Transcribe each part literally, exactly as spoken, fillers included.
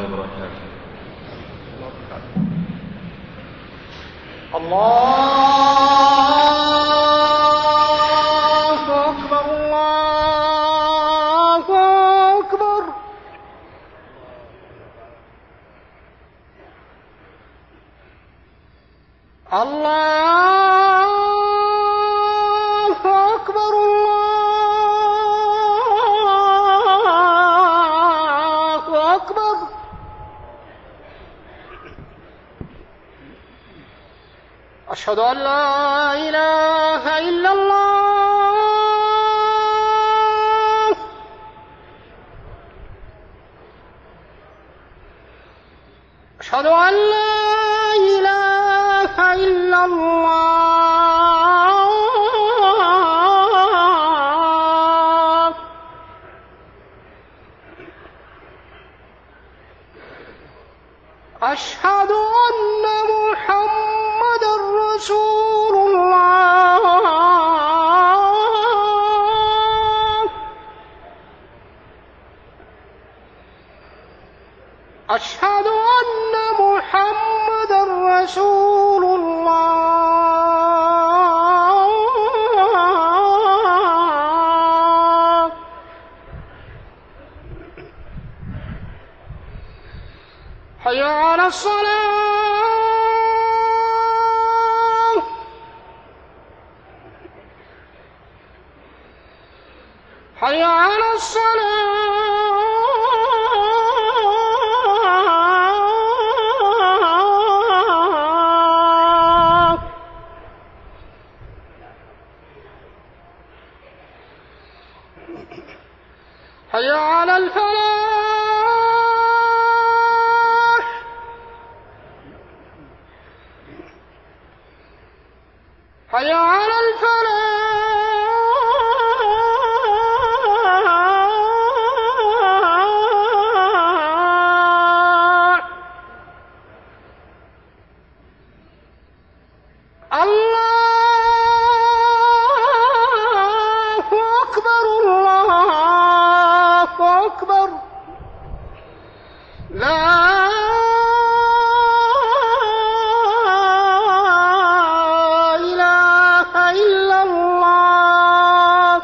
وبركاته. الله أكبر الله أكبر. الله أكبر الله أكبر. أشهد أن لا إله إلا الله. أشهد أن لا إله إلا الله. أشهد أن محمدًا رسول الله. أشهد أن محمدًا رسول الله. حي على الصلاة. حي على الصلاة. حي على الفلاح. حي على الفلاح. الله أكبر الله أكبر. لا إله إلا الله.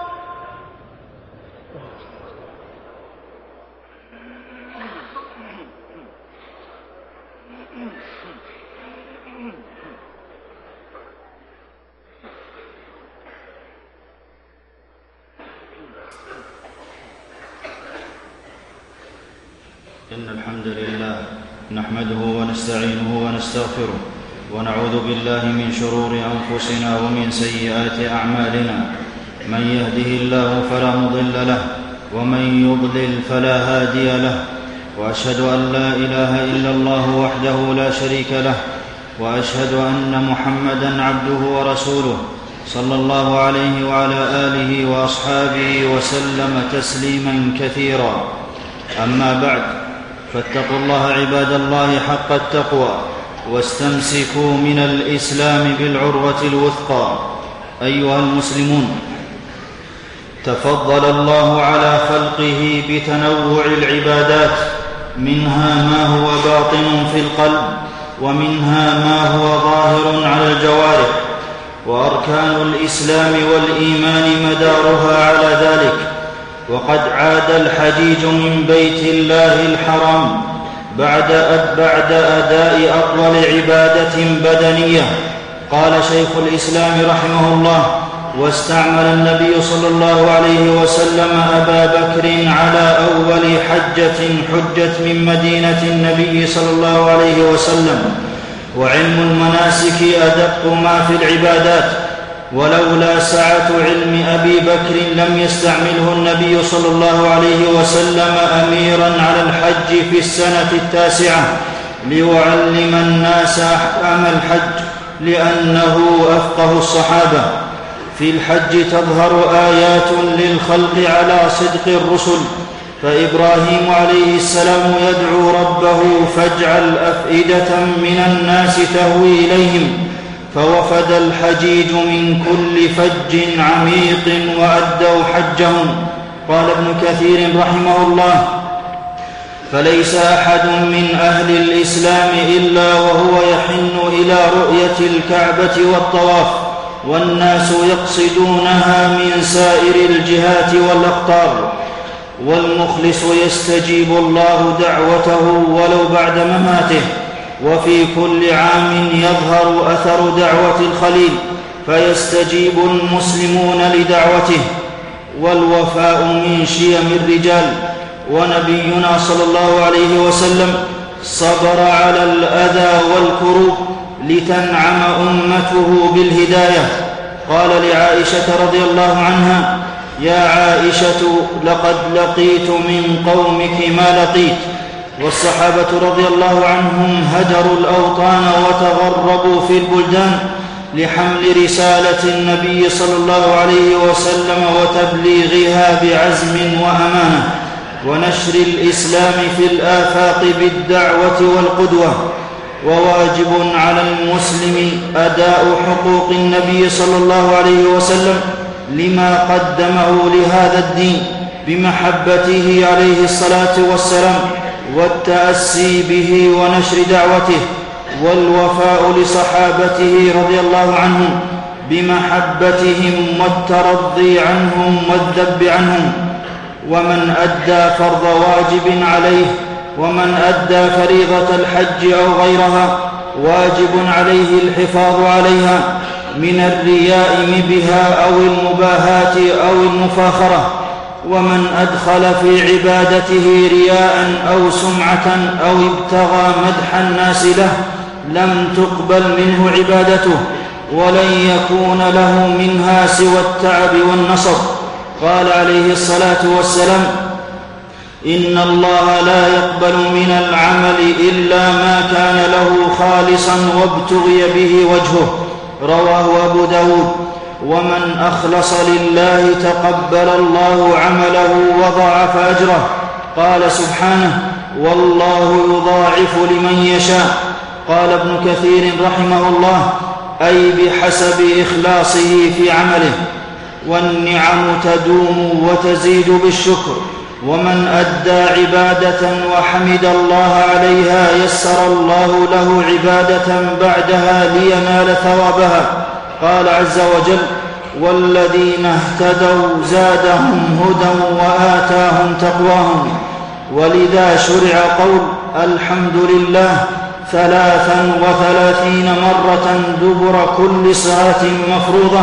إن الحمد لله نحمده ونستعينه ونستغفره ونعوذ بالله من شرور أنفسنا ومن سيئات أعمالنا. من يهده الله فلا مضل له ومن يضلل فلا هادي له. وأشهد أن لا إله إلا الله وحده لا شريك له. وأشهد أن محمدًا عبده ورسوله صلى الله عليه وعلى آله وأصحابه وسلم تسليمًا كثيرا. أما بعد، فاتقوا الله عباد الله حق التقوى واستمسكوا من الإسلام بالعروة الوثقى. أيها المسلمون، تفضل الله على خلقه بتنوع العبادات، منها ما هو باطن في القلب ومنها ما هو ظاهر على الجوارح. وأركان الإسلام والإيمان مدارها على ذلك. وقد عاد الحجيج من بيت الله الحرام بعد بعد أداء أطول عبادة بدنية. قال شيخ الإسلام رحمه الله: واستعمل النبي صلى الله عليه وسلم أبا بكر على أول حجة حجت من مدينة النبي صلى الله عليه وسلم. وعلم المناسك أدق ما في العبادات، ولولا سعة علم أبي بكر لم يستعمله النبي صلى الله عليه وسلم أميرا على الحج في السنة التاسعة ليعلم الناس أحكام الحج، لأنه أفقه الصحابة. في الحج تظهر آيات للخلق على صدق الرسل، فإبراهيم عليه السلام يدعو ربه: فاجعل أفئدة من الناس تهوي إليهم، فوفد الحجيج من كل فج عميق وأدوا حجهم. قال ابن كثير رحمه الله: فليس أحد من أهل الإسلام إلا وهو يحن إلى رؤية الكعبة والطواف، والناس يقصدونها من سائر الجهات والأقطار. والمخلص يستجيب الله دعوته ولو بعد مماته. وفي كل عام يظهر أثر دعوة الخليل فيستجيب المسلمون لدعوته. والوفاء من شيم الرجال، ونبينا صلى الله عليه وسلم صبر على الأذى والكروب لتنعم أمته بالهداية. قال لعائشة رضي الله عنها: يا عائشة لقد لقيت من قومك ما لقيت. والصحابة رضي الله عنهم هجروا الأوطان وتغربوا في البلدان لحمل رسالة النبي صلى الله عليه وسلم وتبليغها بعزم وأمانة، ونشر الإسلام في الآفاق بالدعوة والقدوة. وواجب على المسلم أداء حقوق النبي صلى الله عليه وسلم لما قدمه لهذا الدين بمحبته عليه الصلاة والسلام والتأسي به ونشر دعوته، والوفاء لصحابته رضي الله عنهم بمحبتهم والترضي عنهم والذب عنهم. ومن أدى فرض واجب عليه ومن أدى فريضة الحج أو غيرها واجب عليه الحفاظ عليها من الرياء بها أو المباهاة أو المفاخرة. ومن أدخل في عبادته رياء أو سمعة أو ابتغى مدح الناس له لم تقبل منه عبادته، ولن يكون له منها سوى التعب والنصب. قال عليه الصلاة والسلام: إن الله لا يقبل من العمل إلا ما كان له خالصا وابتغي به وجهه. رواه أبو داود. ومن أخلص لله تقبل الله عمله وضاعف أجره. قال سبحانه: والله يضاعف لمن يشاء. قال ابن كثير رحمه الله: أي بحسب إخلاصه في عمله. والنعم تدوم وتزيد بالشكر. ومن أدى عبادة وحمد الله عليها يسر الله له عبادة بعدها لينال ثوابها. قال عز وجل: والذين اهتدوا زادهم هدى وآتاهم تقواهم. ولذا شرع قول الحمد لله ثلاثا وثلاثين مرة دبر كل صلاة مفروضة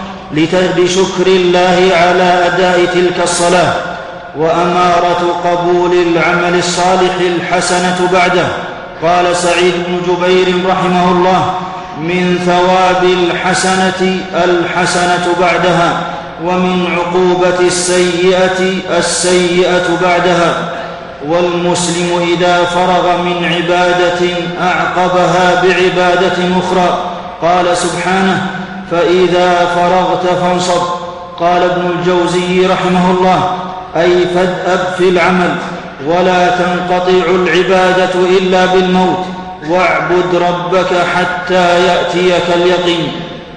لشكر الله على أداء تلك الصلاة. وأمارة قبول العمل الصالح الحسنة بعده. قال سعيد بن جبير رحمه الله: من ثواب الحسنة الحسنة بعدها، ومن عقوبة السيئة السيئة بعدها. والمسلم إذا فرغ من عبادة أعقبها بعبادة أخرى. قال سبحانه: فإذا فرغت فانصب. قال ابن الجوزي رحمه الله: أي فادأب في العمل، ولا تنقطع العبادة إلا بالموت، واعبد ربك حتى يأتيك اليقين.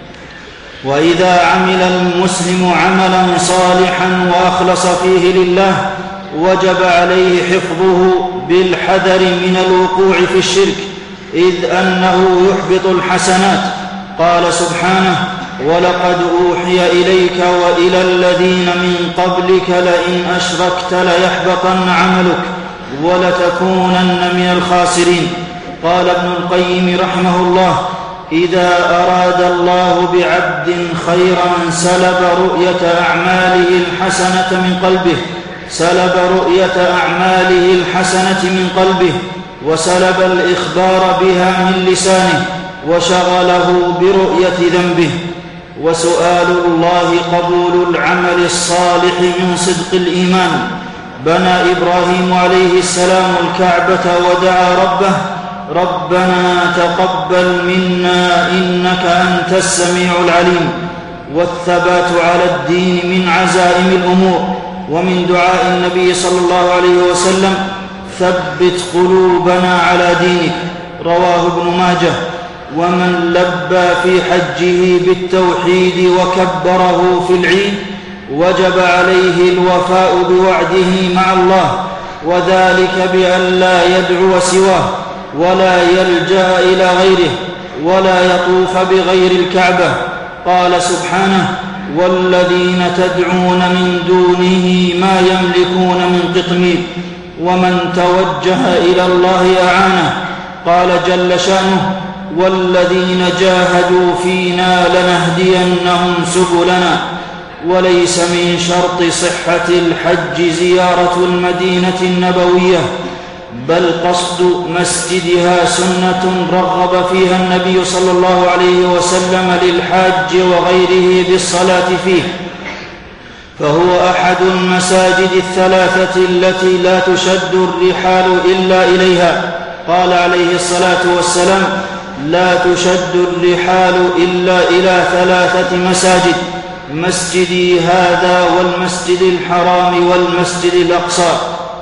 وإذا عمل المسلم عملا صالحا وأخلص فيه لله وجب عليه حفظه بالحذر من الوقوع في الشرك، إذ أنه يحبط الحسنات. قال سبحانه: ولقد أوحي إليك وإلى الذين من قبلك لئن أشركت ليحبطن عملك ولتكونن من الخاسرين. قال ابن القيم رحمه الله: إذا أراد الله بعبد خيرا سلب رؤية أعماله الحسنة من قلبه سلب رؤية أعماله الحسنة من قلبه وسلب الإخبار بها من لسانه وشغله برؤية ذنبه. وسؤال الله قبول العمل الصالح من صدق الإيمان. بنى إبراهيم عليه السلام الكعبة ودعا ربه: ربنا تقبل منا إنك أنت السميع العليم. والثبات على الدين من عزائم الأمور. ومن دعاء النبي صلى الله عليه وسلم: ثبت قلوبنا على دينك. رواه ابن ماجه. ومن لبى في حجه بالتوحيد وكبره في العيد وجب عليه الوفاء بوعده مع الله، وذلك بأن لا يدعو سواه ولا يلجأ إلى غيره ولا يطوف بغير الكعبة. قال سبحانه: والذين تدعون من دونه ما يملكون من قطمير ومن توجه إلى الله أعانه. قال جل شأنه: والذين جاهدوا فينا لنهدينهم سبلنا. وليس من شرط صحة الحج زيارة المدينة النبوية، بل قصد مسجدها سنة رغب فيها النبي صلى الله عليه وسلم للحاج وغيره بالصلاة فيه، فهو أحد المساجد الثلاثة التي لا تشد الرحال إلا إليها. قال عليه الصلاة والسلام: لا تشد الرحال إلا إلى ثلاثة مساجد: مسجدي هذا والمسجد الحرام والمسجد الأقصى.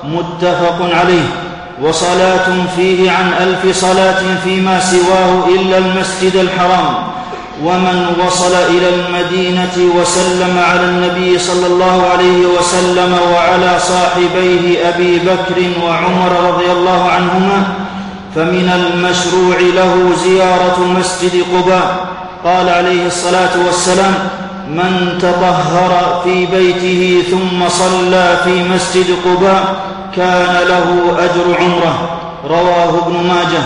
متفق عليه. وصلاة فيه عن ألف صلاة فيما سواه إلا المسجد الحرام. ومن وصل إلى المدينة وسلم على النبي صلى الله عليه وسلم وعلى صاحبيه أبي بكر وعمر رضي الله عنهما فمن المشروع له زيارة مسجد قباء. قال عليه الصلاة والسلام: من تطهر في بيته ثم صلى في مسجد قباء كان له أجر عمره. رواه ابن ماجه.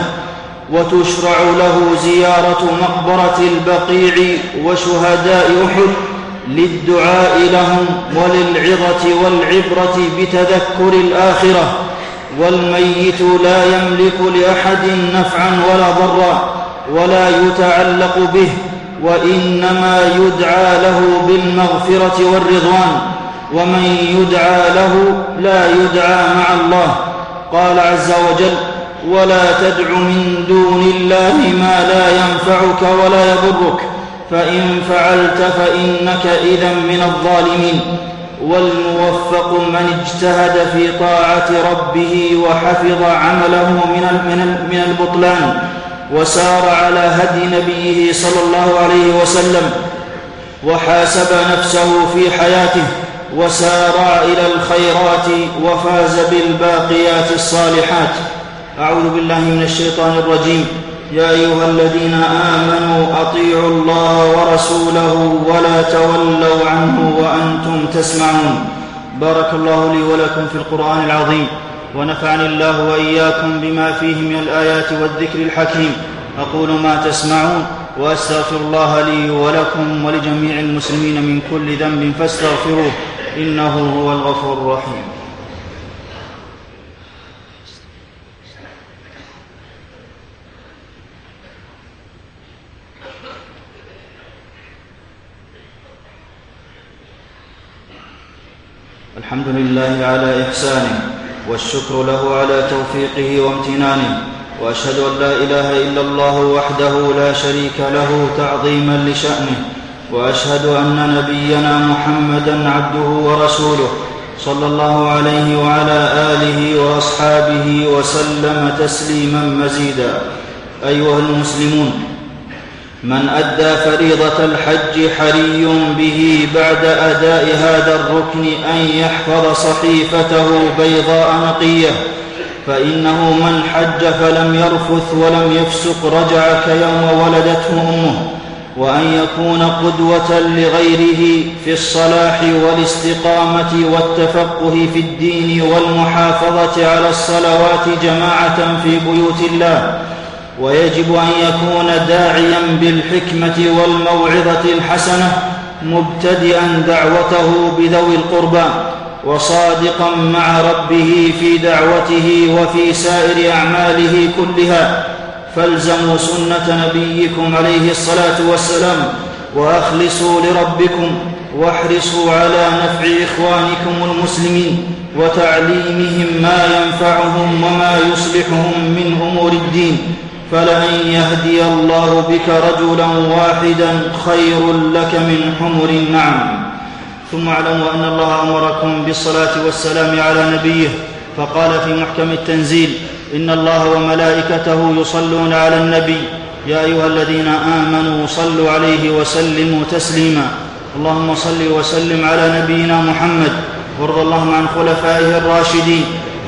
وتشرع له زيارة مقبرة البقيع وشهداء أحد للدعاء لهم وللعظة والعبرة بتذكر الآخرة. والميت لا يملك لأحد نفعا ولا ضرا ولا يتعلق به، وإنما يدعى له بالمغفرة والرضوان، ومن يدعى له لا يدعى مع الله. قال عز وجل: ولا تدع من دون الله ما لا ينفعك ولا يضرك، فإن فعلت فإنك إذن من الظالمين. والموفق من اجتهد في طاعة ربه وحفظ عمله من البطلان وسار على هدي نبيه صلى الله عليه وسلم وحاسب نفسه في حياته وسارع إلى الخيرات وفاز بالباقيات الصالحات. أعوذ بالله من الشيطان الرجيم. يا أيها الذين آمنوا أطيعوا الله ورسوله ولا تولوا عنه وأنتم تسمعون. بارك الله لي ولكم في القرآن العظيم، ونفعني الله وإياكم بما فيه من الآيات والذكر الحكيم. أقول ما تسمعون وأستغفر الله لي ولكم ولجميع المسلمين من كل ذنب فاستغفروه إنه هو الغفور الرحيم. الحمد لله على إحسانه، والشكر له على توفيقه وامتنانه، وأشهد أن لا إله إلا الله وحده لا شريك له تعظيما لشأنه، وأشهد أن نبينا محمدا عبده ورسوله صلى الله عليه وعلى آله وأصحابه وسلم تسليما مزيدا. أيها المسلمون، من أدى فريضة الحج حري به بعد أداء هذا الركن أن يحفظ صحيفته بيضاء نقية، فإنه من حج فلم يرفث ولم يفسق رجع كيوم ولدته أمه، وأن يكون قدوة لغيره في الصلاح والاستقامة والتفقه في الدين والمحافظة على الصلوات جماعة في بيوت الله. ويجب أن يكون داعيا بالحكمة والموعظة الحسنة مبتدئا دعوته بذوي القربى، وصادقا مع ربه في دعوته وفي سائر أعماله كلها. فالزموا سنة نبيكم عليه الصلاة والسلام وأخلصوا لربكم، واحرصوا على نفع إخوانكم المسلمين وتعليمهم ما ينفعهم وما يصلحهم من أمور الدين، فلأن يهدي الله بك رجلا واحدا خير لك من حمر النعم. ثم اعلموا أن الله أمركم بالصلاة والسلام على نبيه، فقال في محكم التنزيل: إن الله وملائكته يصلون على النبي يا أيها الذين آمنوا صلوا عليه وسلموا تسليما. اللهم صل وسلم على نبينا محمد، وارض اللهم عن خلفائه الراشدين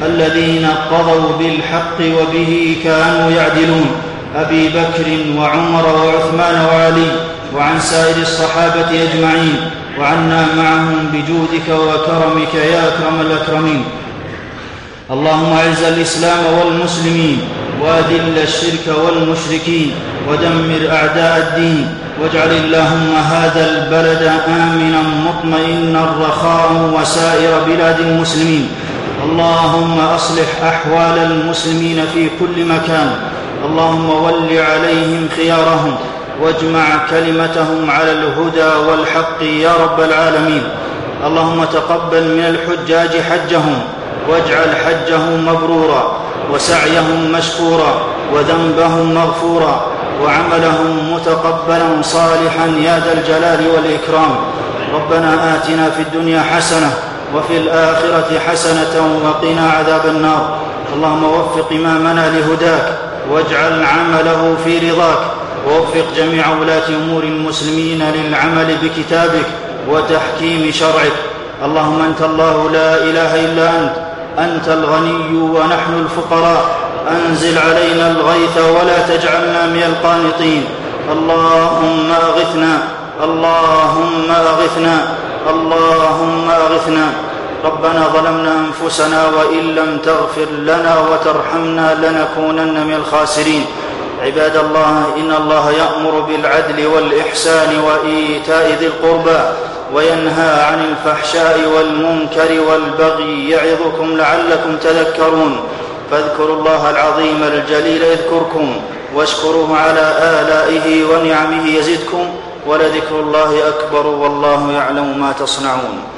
الذين قضوا بالحق وبه كانوا يعدلون، أبي بكر وعمر وعثمان وعلي، وعن سائر الصحابة أجمعين، وعنا معهم بجودك وكرمك يا أكرم الأكرمين. اللهم أعز الإسلام والمسلمين، وأذل الشرك والمشركين، ودمر أعداء الدين، واجعل اللهم هذا البلد آمنا مطمئنا رخاء وسائر بلاد المسلمين. اللهم أصلح أحوال المسلمين في كل مكان. اللهم ول عليهم خيارهم، واجمع كلمتهم على الهدى والحق يا رب العالمين. اللهم تقبل من الحجاج حجهم، واجعل حجهم مبرورا، وسعيهم مشكورا، وذنبهم مغفورا، وعملهم متقبلا صالحا يا ذا الجلال والإكرام. ربنا آتنا في الدنيا حسنة وفي الآخرة حسنة وقنا عذاب النار. اللهم وفق إمامنا لهداك، واجعل عمله في رضاك، ووفق جميع ولاة أمور المسلمين للعمل بكتابك وتحكيم شرعك. اللهم أنت الله لا إله إلا أنت، أنت الغني ونحن الفقراء، أنزل علينا الغيث ولا تجعلنا من القانطين. اللهم أغثنا، اللهم أغثنا، اللهم أغثنا. ربنا ظلمنا أنفسنا وإن لم تغفر لنا وترحمنا لنكونن من الخاسرين. عباد الله، إن الله يأمر بالعدل والإحسان وإيتاء ذي القربى، وينهى عن الفحشاء والمنكر والبغي، يعظكم لعلكم تذكرون. فاذكروا الله العظيم الجليل يذكركم، واشكروه على آلائه ونعمه يزدكم، ولذكر الله أكبر، والله يعلم ما تصنعون.